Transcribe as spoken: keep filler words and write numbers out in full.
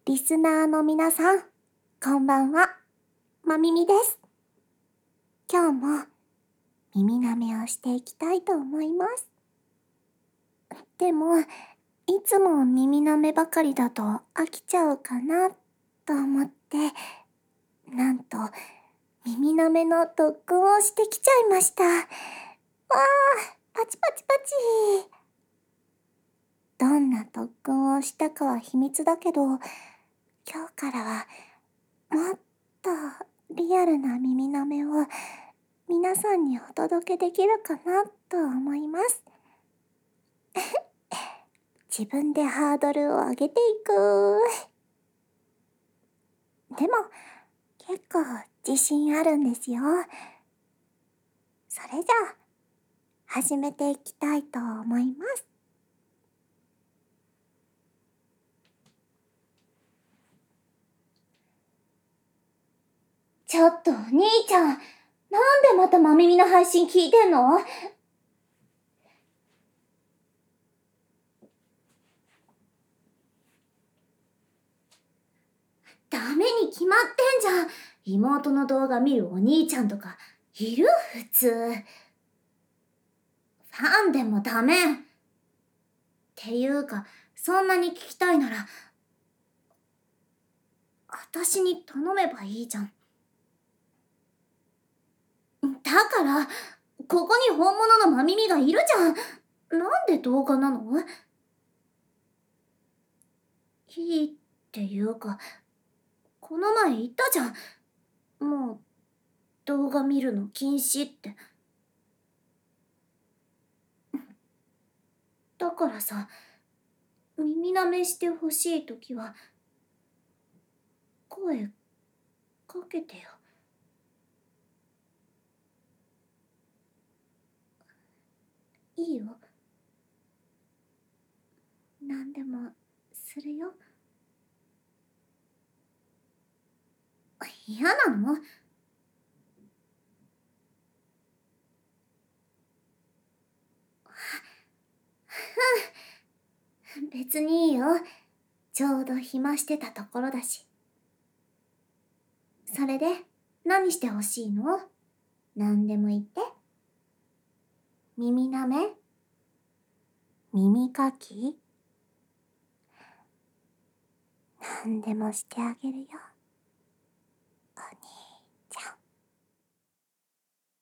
リスナーの皆さん、こんばんは、まみみです。今日も耳舐めをしていきたいと思います。でも、いつも耳舐めばかりだと飽きちゃうかなと思って、なんと耳舐めの特訓をしてきちゃいました。わー、パチパチパチ。どんな特訓をしたかは秘密だけど、今日からはもっとリアルな耳舐めを皆さんにお届けできるかなと思います。自分でハードルを上げていく。でも結構自信あるんですよ。それじゃあ始めていきたいと思います。ちょっとお兄ちゃん、なんでまたまみみの配信聞いてんの？ダメに決まってんじゃん。妹の動画見るお兄ちゃんとかいる？普通。ファンでもダメ。っていうか、そんなに聞きたいなら私に頼めばいいじゃん。だから、ここに本物のまみみがいるじゃん。なんで動画なの？いいっていうか、この前言ったじゃん。もう、動画見るの禁止って。だからさ、耳舐めしてほしいときは、声かけてよ。いいよ。なんでもするよ。嫌なの？別にいいよ。ちょうど暇してたところだし。それで、何してほしいの？なんでも言って。耳舐め？耳かき？なんでもしてあげるよ。